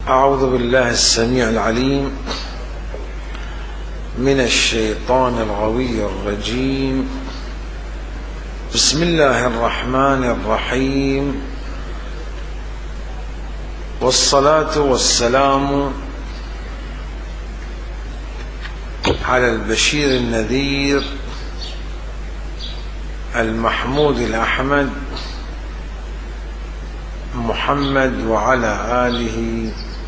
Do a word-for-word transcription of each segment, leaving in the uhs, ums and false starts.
أعوذ بالله السميع العليم من الشيطان الغوي الرجيم. بسم الله الرحمن الرحيم، والصلاة والسلام على البشير النذير المحمود الأحمد محمد وعلى آله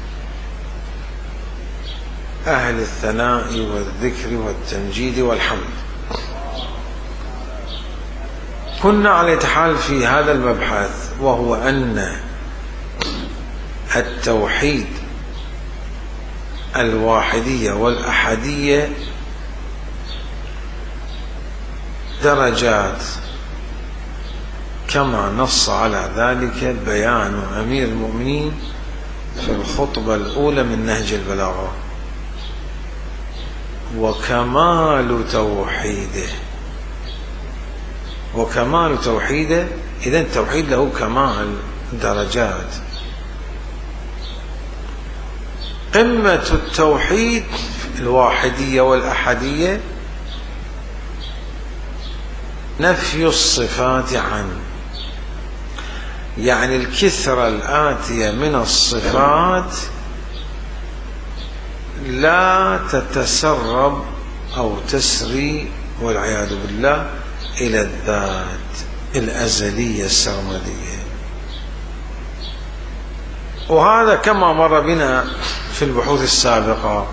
أهل الثناء والذكر والتمجيد والحمد. كنا على حال في هذا المبحث، وهو أن التوحيد الواحدية والأحدية درجات، كما نص على ذلك بيان أمير المؤمنين في الخطبة الأولى من نهج البلاغة. وكمال توحيده وكمال توحيده إذن التوحيد له كمال درجات. قمة التوحيد الواحدية والأحدية نفي الصفات عنه، يعني الكثرة الآتية من الصفات لا تتسرب أو تسري والعياذ بالله إلى الذات الأزلية السرمدية. وهذا كما مر بنا في البحوث السابقة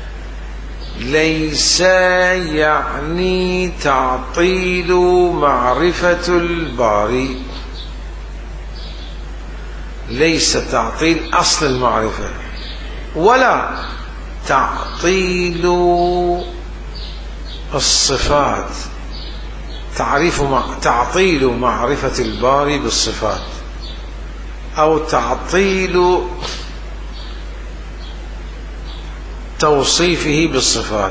ليس يعني تعطيل معرفة الباري، ليس تعطيل أصل المعرفة، ولا تعطيل الصفات، تعريف تعطيل معرفة الباري بالصفات، أو تعطيل توصيفه بالصفات.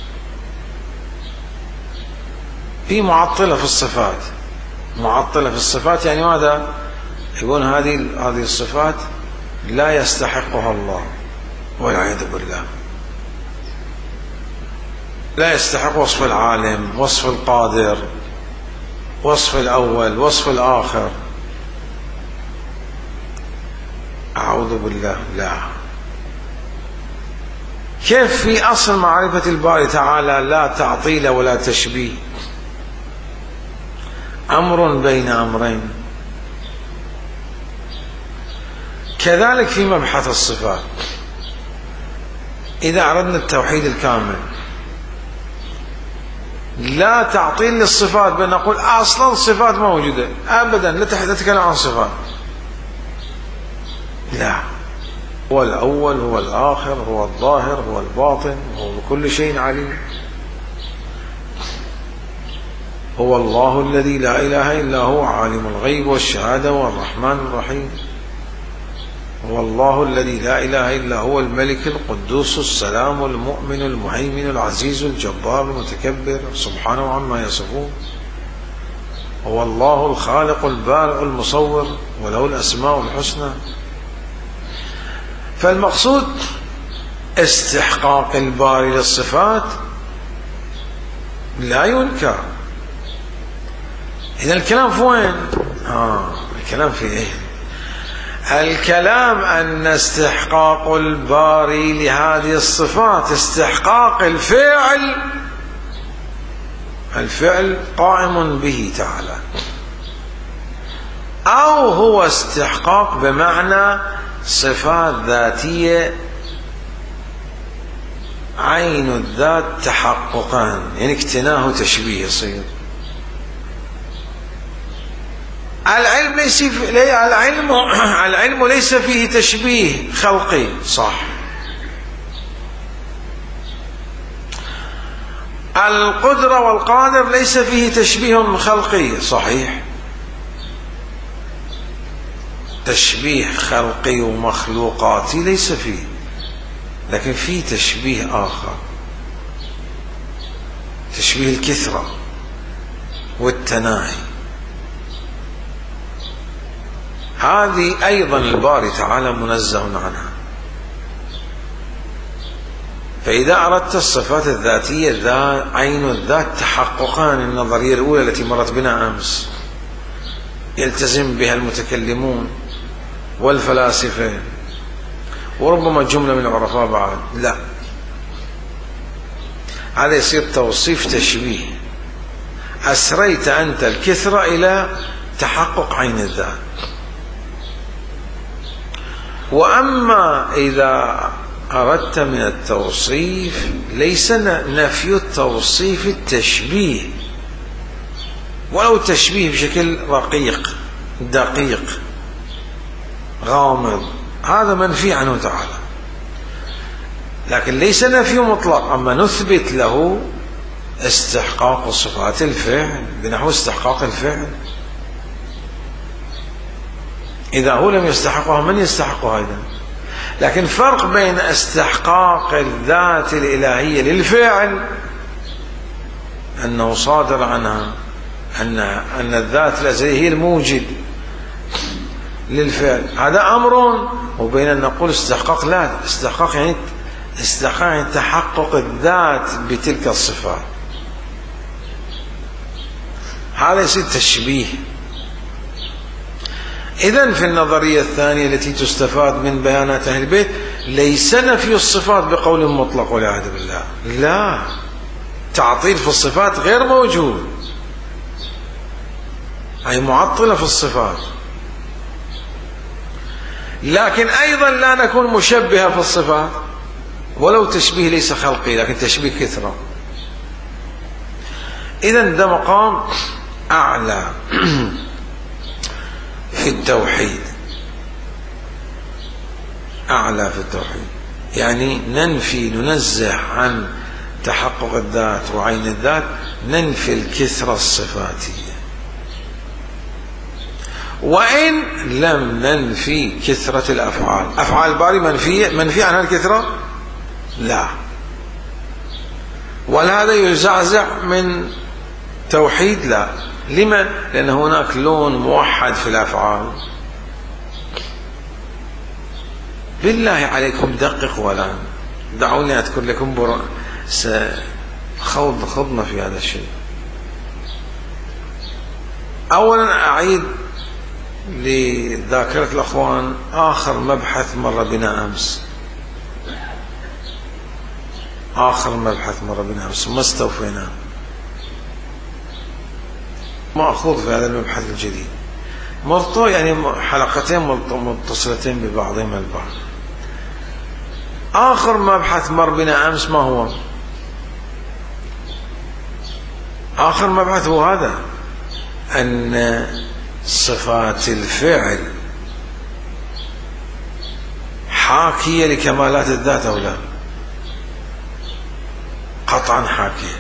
في معطلة في الصفات، معطلة في الصفات يعني ماذا؟ يقول هذه هذه الصفات لا يستحقها الله والعياذ بالله، لا يستحق وصف العالم، وصف القادر، وصف الأول، وصف الآخر، أعوذ بالله. لا، كيف في أصل معرفة الباري تعالى لا تعطيل ولا تشبيه؟ أمر بين أمرين. كذلك في مبحث الصفات، إذا أردنا التوحيد الكامل لا تعطيل للصفات، بل نقول أصلا الصفات موجودة أبدا، لا تتكلم عن صفات. لا، هو الأول، هو الآخر، هو الظاهر، هو الباطن، هو بكل شيء عليم. هو الله الذي لا إله إلا هو عالم الغيب والشهادة والرحمن الرحيم. هو الله الذي لا إله إلا هو الملك القدوس السلام المؤمن المهيمن العزيز الجبار المتكبر سبحانه عما يصفون. هو الله الخالق البارئ المصور وله الأسماء الحسنى. فالمقصود استحقاق الباري للصفات لا ينكر. إذا الكلام في وين؟ آه الكلام في إيه؟ الكلام أن استحقاق الباري لهذه الصفات استحقاق الفعل، الفعل قائم به تعالى، أو هو استحقاق بمعنى صفات ذاتية عين الذات تحققان، يعني اكتناه تشبيه يصير. العلم ليس العلم العلم ليس فيه تشبيه خلقي، صح. القدرة والقادر ليس فيه تشبيه خلقي، صحيح. تشبيه خلقي ومخلوقاتي ليس فيه، لكن فيه تشبيه آخر، تشبيه الكثرة والتناهي. هذه أيضا الباري تعالى منزه عنها. فإذا أردت الصفات الذاتية ذات عين الذات تحققان النظرية الأولى التي مرت بنا أمس يلتزم بها المتكلمون والفلاسفة وربما جملة من العرفاء بعد، لا، هذا يصير توصيف تشبيه. أسريت أنت الكثرة إلى تحقق عين الذات. وأما إذا أردت من التوصيف ليس نفي التوصيف التشبيه، ولو تشبيه بشكل رقيق دقيق غامض، هذا منفي عنه تعالى، لكن ليس نفي مطلق. أما نثبت له استحقاق صفات الفعل بنحو استحقاق الفعل، إذا هو لم يستحقها من يستحقها إذن؟ لكن فرق بين استحقاق الذات الإلهية للفعل أنه صادر عنها أن أن الذات الأزلية هي الموجد للفعل، هذا أمر، وبين أن نقول استحقاق لا، استحقاق يعني استحقاق يعني تحقق الذات بتلك الصفات، هذا يصير تشبيه. إذن في النظرية الثانية التي تستفاد من بيانات أهل البيت ليس نفي الصفات بقول مطلق والعياذ بالله، لا، تعطيل في الصفات غير موجود، أي معطلة في الصفات، لكن أيضا لا نكون مشبهة في الصفات، ولو تشبيه ليس خلقي لكن تشبيه كثرة. إذن ده مقام أعلى في التوحيد، أعلى في التوحيد، يعني ننفي ننزه عن تحقق الذات وعين الذات، ننفي الكثرة الصفاتية، وإن لم ننفي كثرة الأفعال. أفعال الباري منفية منفي عنها الكثرة؟ لا، وهذا يزعزع من توحيد؟ لا. لما؟ لأن هناك لون موحد في الأفعال. بالله عليكم دققوا الآن، دعوني أذكر لكم بر... خوض خضنا في هذا الشيء. أولا أعيد لذاكرة الأخوان آخر مبحث مر بنا أمس، آخر مبحث مر بنا أمس ما استوفيناه، مأخوذ في هذا المبحث الجديد، مرتو يعني حلقتين متصلتين ببعضهما البعض. آخر مبحث مر بنا أمس ما هو؟ آخر مبحث هو هذا، أن صفات الفعل حاكية لكمالات الذات أو لا؟ قطعا حاكية.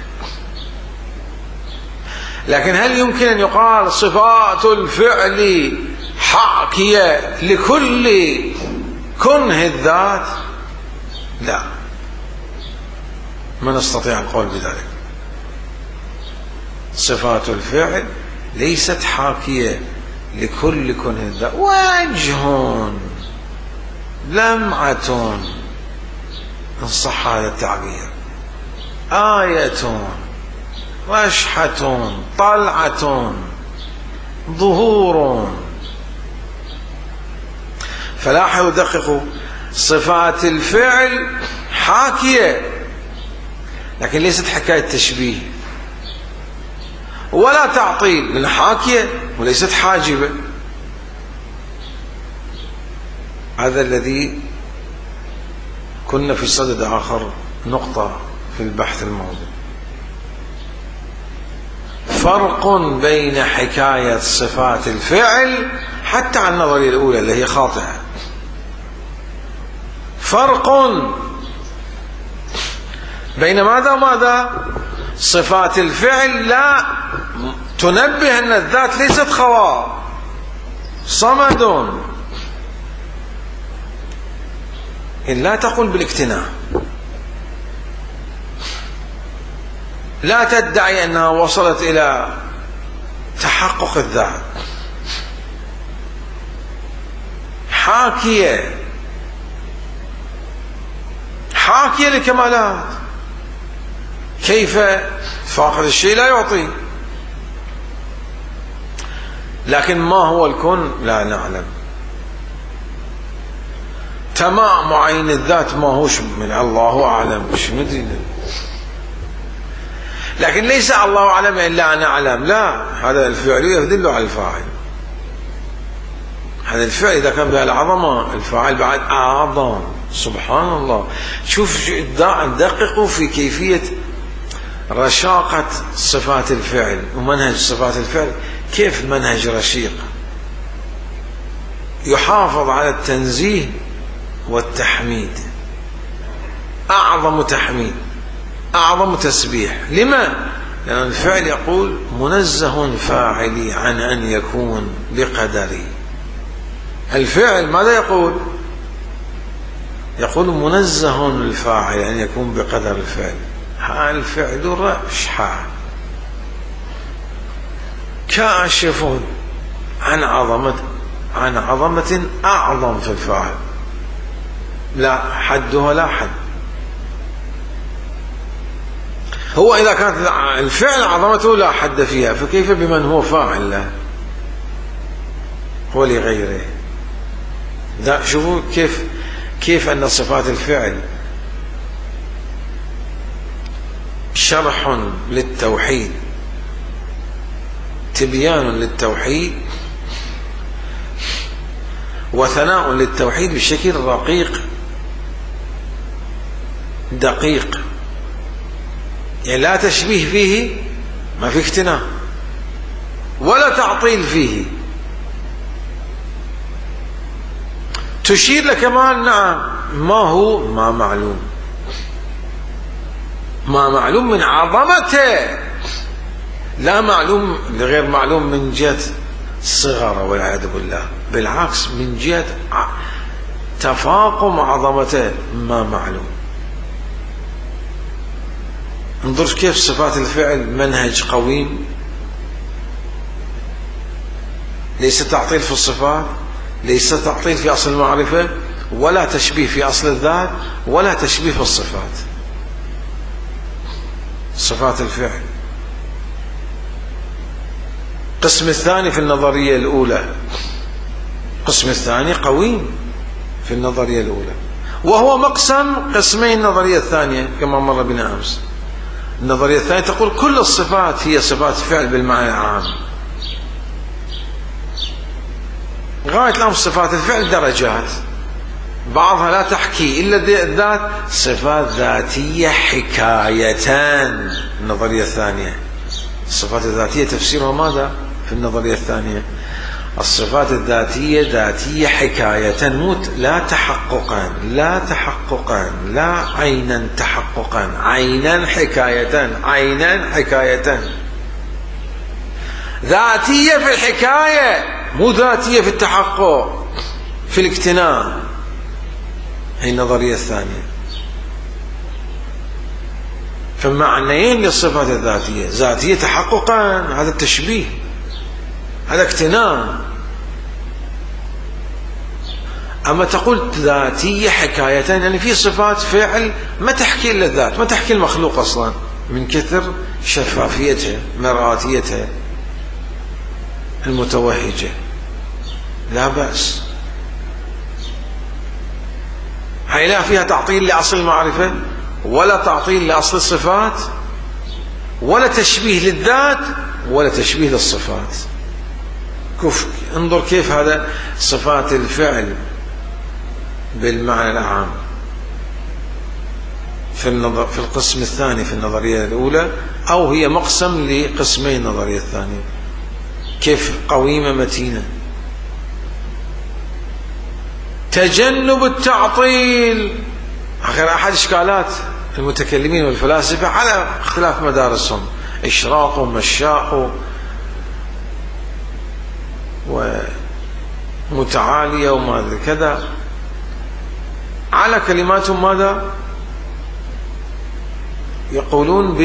لكن هل يمكن أن يقال صفات الفعل حاكية لكل كنه الذات؟ لا، ما نستطيع القول بذلك. صفات الفعل ليست حاكية لكل كنه الذات. وجه، لمعة إن صح هذا التعبير، آية، رشحة، طلعة، ظهور. فلاحظوا دققوا، صفات الفعل حاكية لكن ليست حكاية تشبيه ولا تعطيل، لأنها حاكية وليست حاجبة. هذا الذي كنا في صدد آخر نقطة في البحث الموضوع، فرق بين حكاية صفات الفعل حتى عن النظرية الأولى اللي هي خاطئة، فرق بين ماذا وماذا؟ صفات الفعل لا تنبه أن الذات ليست خواء، صمد، إن لا تقول بالاكتناء، لا تدعي أنها وصلت إلى تحقق الذات، حاكية حاكية لكمالات، كيف فاقد الشيء لا يعطي. لكن ما هو الكون لا نعلم. تمام معين الذات ما هوش من الله أعلم، مش ندري. لكن ليس الله أعلم إلا أنا أعلم، لا، هذا الفعل يدل على الفاعل. هذا الفعل إذا كان بهالعظمة الفاعل بعد أعظم. سبحان الله. شوف دققوا في كيفية رشاقة صفات الفعل ومنهج صفات الفعل، كيف منهج رشيق يحافظ على التنزيه والتحميد. أعظم تحميد، أعظم تسبيح. لما؟ لأن الفعل يقول منزه فاعلي عن أن يكون بقدري. الفعل ماذا يقول؟ يقول منزه الفاعل أن يكون بقدر الفعل. ها الفعل رشحة كاشف عن عظمة عن عظمة أعظم في الفاعل، لا حدها لا حد. هو إذا كانت الفعل عظمته لا حد فيها، فكيف بمن هو فاعل له ولغيره؟ لا، شوفوا كيف كيف أن صفات الفعل شرح للتوحيد، تبيان للتوحيد، وثناء للتوحيد بشكل رقيق دقيق. يعني لا تشبيه فيه، ما في اختناق، ولا تعطيل فيه. تشير لكمال، نعم، ما هو ما معلوم، ما معلوم من عظمته، لا معلوم لغير معلوم من جهة الصغر والعياذ بالله، بالعكس من جهة تفاقم عظمته ما معلوم. انظر كيف صفات الفعل منهج قويم، ليس تعطيل في الصفات، ليس تعطيل في أصل المعرفة، ولا تشبيه في أصل الذات، ولا تشبيه في الصفات. صفات الفعل. القسم الثاني في النظرية الأولى، القسم الثاني قويم في النظرية الأولى، وهو مقسم قسمين النظرية الثانية كما مر بنا أمس. النظرية الثانية تقول كل الصفات هي صفات فعل بالمعنى العام. غاية الأمر صفات الفعل درجات، بعضها لا تحكي إلا الذات، صفات ذاتية حكايتان. النظرية الثانية الصفات الذاتية تفسيرها ماذا في النظرية الثانية؟ الصفات الذاتية ذاتية حكاية، موت لا تحققا، لا تحققا، لا عينا تحققا، عينا حكاية، عينا حكاية. ذاتية في الحكاية، مو ذاتية في التحقق في الاكتناء. هي النظرية الثانية. فمعنيين للصفات الذاتية، ذاتية تحققا هذا التشبيه، هذا اكتناء. أما تقول ذاتية حكاية، يعني في صفات فعل ما تحكي إلا الذات، ما تحكي المخلوق أصلا من كثر شفافيتها مرآتيتها المتوهجة، لا بأس. هي لا فيها تعطيل لأصل المعرفة، ولا تعطيل لأصل الصفات، ولا تشبيه للذات، ولا تشبيه للصفات. كف انظر كيف هذا صفات الفعل بالمعنى العام في النظر في القسم الثاني في النظرية الأولى، أو هي مقسم لقسمين النظرية الثانية. كيف قويمة متينة. تجنب التعطيل، آخر أحد إشكالات المتكلمين والفلاسفة على اختلاف مدارسهم، إشراق ومشاق ومتعالية وما كذا، على كلماتهم ماذا يقولون؟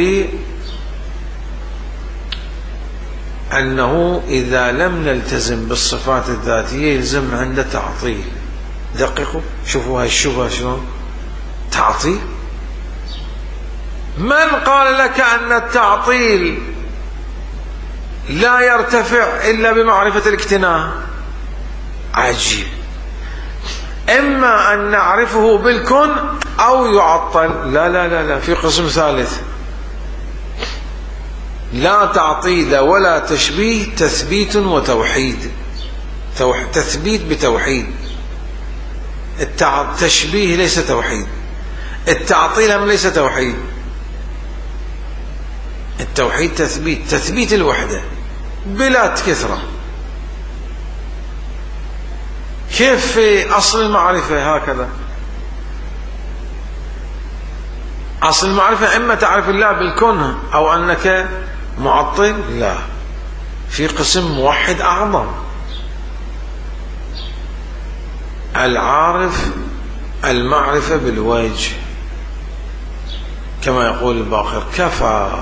بأنه إذا لم نلتزم بالصفات الذاتية يلزم عند تعطيل. دققوا شوفوا هاي الشبهة شلون تعطيل. من قال لك أن التعطيل لا يرتفع إلا بمعرفة الاكتناء؟ عجيب. إما أن نعرفه بالكن أو يعطل. لا لا لا لا، في قسم ثالث. لا تعطيل ولا تشبيه، تثبيت وتوحيد. تثبيت بتوحيد. التشبيه ليس توحيد، التعطيل هم ليس توحيد. التوحيد تثبيت، تثبيت الوحدة بلا كثرة. كيف في أصل المعرفة هكذا؟ أصل المعرفة إما تعرف الله بالكون أو أنك معطل. لا، في قسم موحد أعظم، العارف المعرفة بالوجه، كما يقول الباقر: كفى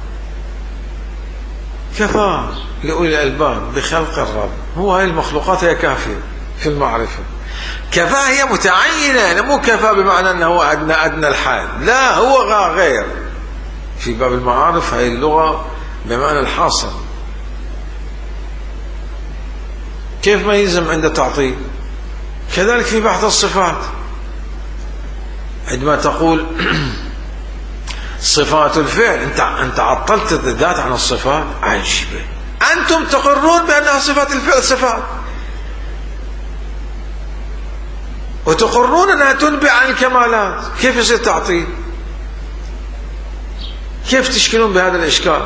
كفى لأولي الألباب بخلق الرب. هو هاي المخلوقات هي كافية في المعرفة. كفى هي متعينة، مو كفى بمعنى أنه أدنى أدنى الحال، لا، هو غير. في باب المعارف هاي اللغة بمعنى الحاصل. كيف ما يلزم عند تعطيل؟ كذلك في بحث الصفات، عندما تقول صفات الفعل، انت انت عطلت الذات عن الصفات. عجيبة. انتم تقرون بانها صفات الفعل صفات، وتقرون انها تنبئ عن الكمالات. كيف يصير تعطيل؟ كيف تشكلون بهذا الاشكال؟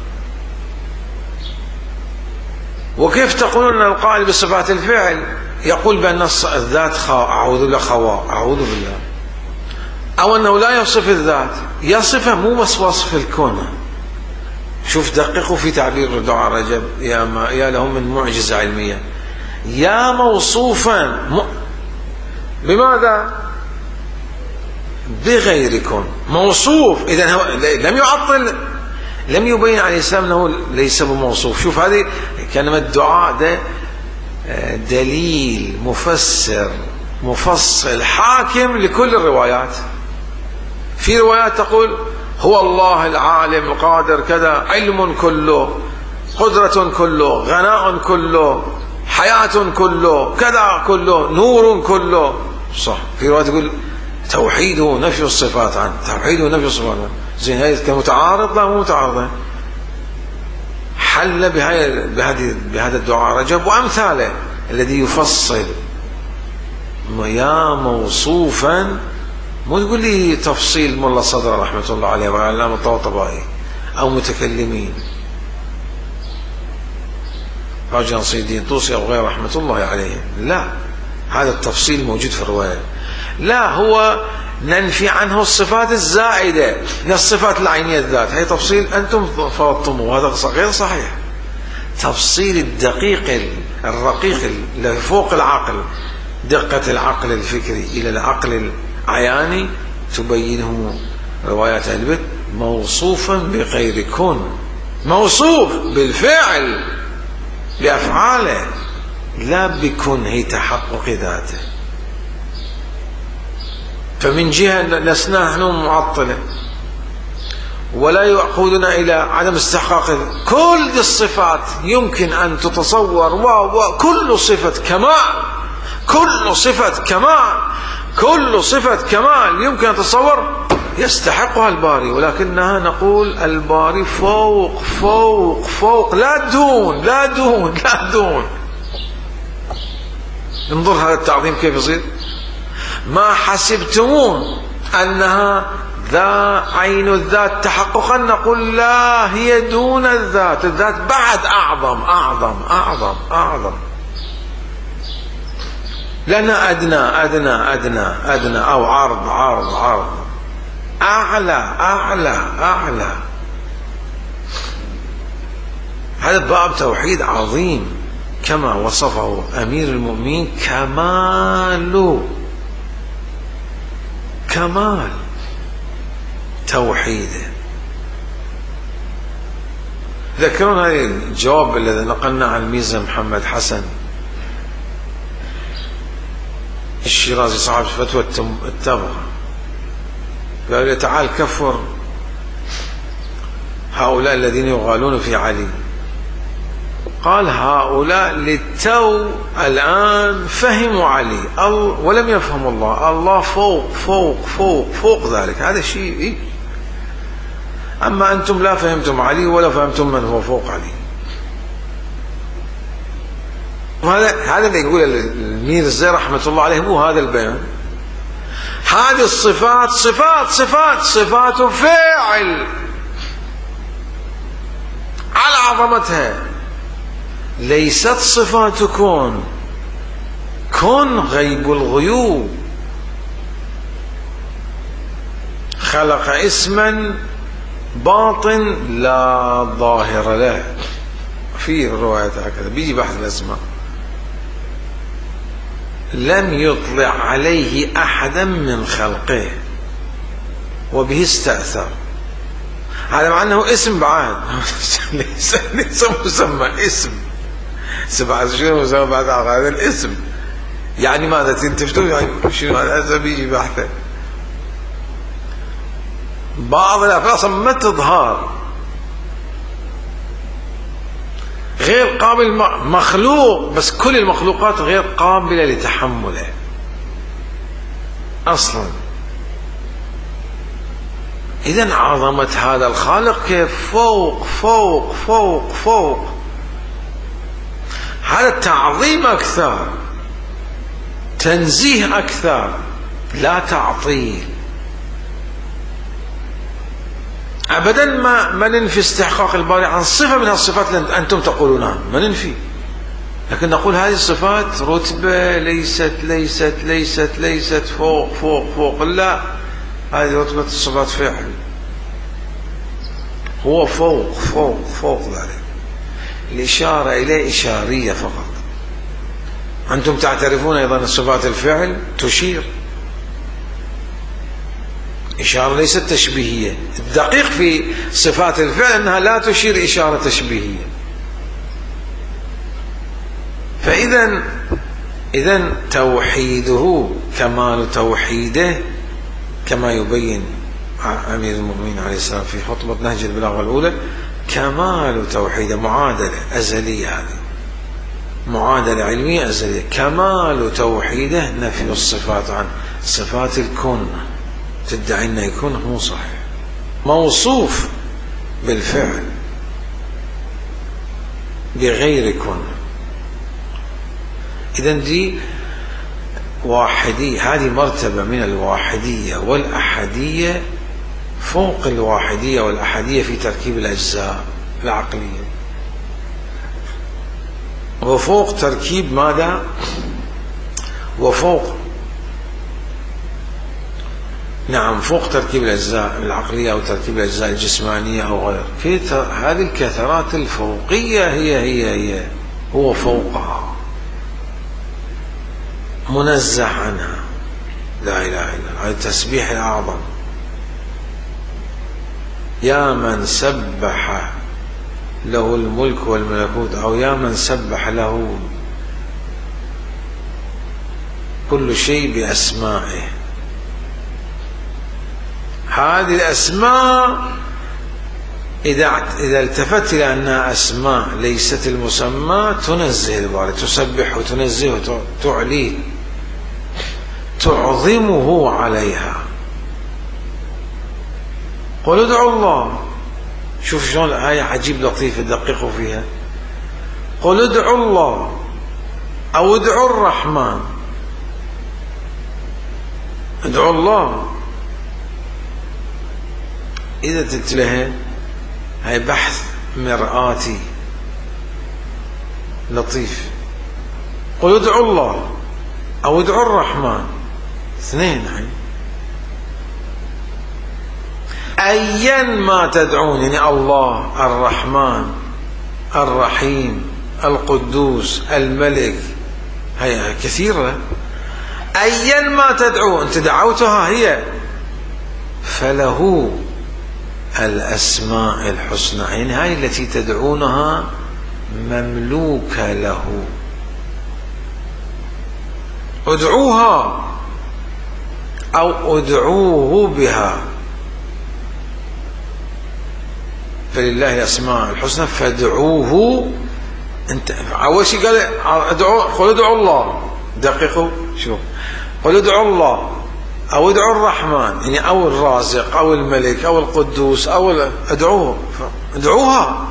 وكيف تقولون ان القائل بصفات الفعل يقول بان الذات خوا... اعوذ بالله خواء، اعوذ بالله، او انه لا يصف الذات، يصفه مو بس وصف الكون. شوف، دققوا في تعبير دعاء رجب، يا ما يا له من معجزة علمية. يا موصوفا م... بماذا؟ بغير كون، موصوف. اذا هو لم يعطل، لم يبين عليه السلام انه ليس بموصوف. شوف، هذه كلمة دعاء ده دليل مفسر مفصل حاكم لكل الروايات. في روايات تقول هو الله العالم القادر كذا، علم كله، قدرة كله، غناء كله، حياة كله، كذا كله، نور كله. صح. في رواية تقول توحيده نفي الصفات عنه، توحيده نفي الصفات عنه. زين، هذه كمتعارض؟ لا، مو متعارضة. حل بهذه بهذا الدعاء رجب وأمثاله الذي يفصل. يا موصوفا، مو تقول لي تفصيل ملا صدر رحمة الله عليه وعلام الطبطبائي أو متكلمين راجع نصير الدين طوسي أو غير رحمة الله عليه. لا، هذا التفصيل موجود في الرواية. لا، هو ننفي عنه الصفات الزائدة من الصفات العينية الذات. هي تفصيل أنتم فرضتموه، هذا غير صحيح. تفصيل الدقيق الرقيق اللي فوق العقل، دقة العقل الفكري إلى العقل العياني، تبينه روايات أهل البيت. موصوفا بغير كون، موصوف بالفعل بأفعاله، لا بكون هي تحقق ذاته. فمن جهة لسنا نحن معطلة، ولا يعقدنا إلى عدم استحقاق كل الصفات. يمكن أن تتصور وكل صفة كمال، كل صفة كمال، كل صفة كمال يمكن أن تتصور يستحقها الباري، ولكنها نقول الباري فوق فوق فوق، لا دون لا دون لا دون. انظر هذا التعظيم كيف يصير. ما حسبتمون أنها ذا عين الذات تحققا، نقول لا، هي دون الذات، الذات بعد أعظم أعظم أعظم أعظم، لأنها أدنى أدنى أدنى أدنى، أو عرض عرض عرض، أعلى أعلى أعلى. هذا باب توحيد عظيم كما وصفه أمير المؤمنين، كمال كمال توحيده. ذكرون هذا الجواب الذي نقلنا عن الميزة محمد حسن الشيرازي صاحب فتوى التبغة، قال لي تعال كفر هؤلاء الذين يغالون في علي. قال هؤلاء للتو الآن فهموا علي ولم يفهموا الله. الله فوق فوق فوق فوق ذلك، هذا شيء إيه؟ أما أنتم لا فهمتم علي ولا فهمتم من هو فوق علي. وهذا هذا اللي يقول الميرزا رحمة الله عليه، هو هذا البيان. هذه الصفات صفات صفات صفات فاعل على عظمتها، ليست صفات كون. كون غيب الغيوب، خلق اسما باطن لا ظاهر له. في رواية هكذا بيجي بحث الأسماء، لم يطلع عليه أحدا من خلقه وبه استأثر. هذا مع أنه اسم بعد ليس ليس مسمى، اسم سبعة شنو مسمى بعد هذا الاسم. يعني ماذا تنتفتوا؟ يعني شنو هذا؟ بيجي بحثه. بعض الألفاظ ما تظهر، غير قابل، مخلوق، بس كل المخلوقات غير قابلة لتحمله أصلا. إذن عظمة هذا الخالق كيف فوق فوق فوق فوق. هذا تعظيم أكثر، تنزيه أكثر، لا تعطيل. أبدا ما ما ننفي استحقاق الباري عن صفة من الصفات اللي أنتم تقولونها، ما ننفي، لكن نقول هذه الصفات رتبة ليست ليست ليست ليست فوق فوق فوق، لا، هذه رتبة الصفات فعل، هو فوق فوق فوق ذلك. الإشارة إليه إشارية فقط. أنتم تعترفون أيضا الصفات الفعل تشير، إشارة ليست تشبيهية. الدقيق في صفات الفعل أنها لا تشير إشارة تشبيهية. فإذا إذن توحيده كمال توحيده، كما يبين أمير المؤمنين عليه السلام في خطبة نهج البلاغة الأولى، كمال توحيده معادلة أزلية، هذه معادلة علمية أزلية. كمال توحيده نفي الصفات عن صفات الكون، تدعي أنه يكون مو صحيح، موصوف بالفعل بغير كون. إذن دي واحدية، هذه مرتبة من الواحدية والأحدية فوق الواحدية والأحدية في تركيب الأجزاء العقلية، وفوق تركيب ماذا؟ وفوق نعم فوق تركيب الأجزاء العقلية أو تركيب الأجزاء الجسمانية أو غير. هذه الكثرات الفوقية هي هي هي هو فوقها، منزه عنها، لا إله إلا الله. هذا التسبيح الأعظم. يا من سبح له الملك والملكوت، أو يا من سبح له كل شيء بأسمائه. هذه الأسماء إذا إذا التفت إلى أنها أسماء ليست المسمى، تنزه الباري، تسبح وتنزه وتعليه، تعظمه عليها. قل ادعوا الله. شوف شلون الآية عجيب لطيفة دققوا فيها. قل ادعوا الله أو ادعوا الرحمن. ادعوا الله إذا تتلهى، هاي بحث مرآتي لطيف. قل ادعوا الله أو ادعوا الرحمن، اثنين هاي. أيا ما تدعون، يعني الله، الرحمن، الرحيم، القدوس، الملك، هي كثيرة. أيا ما تدعون، أنت دعوتها هي، فله الأسماء الحسنى، يعني هاي التي تدعونها مملوكة له. ادعوها أو ادعوه بها، فلله الأسماء الحسنى فادعوه. انت أول شيء قال ادعوا، قل ادعوا الله، دققوا شوف، قل ادعوا الله أو ادعوا الرحمن، يعني أو الرازق أو الملك أو القدوس أو ادعوه، ادعوها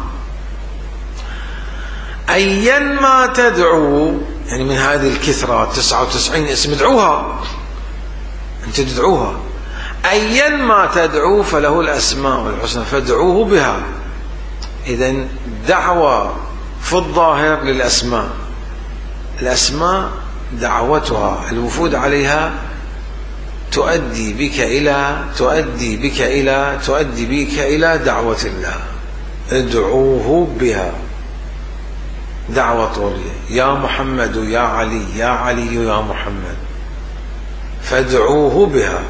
أيا ما تدعو، يعني من هذه الكثرة تسعة وتسعين اسم ادعوها، أنت تدعوها أيا ما تدعو فله الأسماء الحسنى فادعوه بها. إذن دعوة في الظاهر للأسماء، الأسماء دعوتها الوفود عليها تؤدي بك إلى تؤدي بك إلى تؤدي بك إلى دعوة الله. ادعوه بها دعوة طولية، يا محمد يا علي، يا علي يا محمد، فادعوه بها.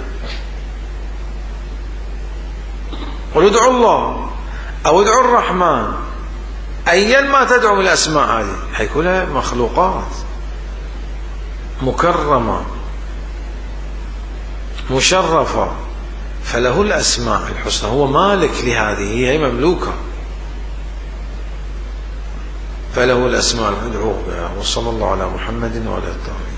قل ادعوا الله أو ادعوا الرحمن، أيا ما تدعو من الأسماء هذه حيكون مخلوقات مكرمة مشرفة، فله الأسماء الحسنى، هو مالك لهذه، هي مملوكة، فله الأسماء ادعوه بها. وصلى الله على محمد وعلى آله.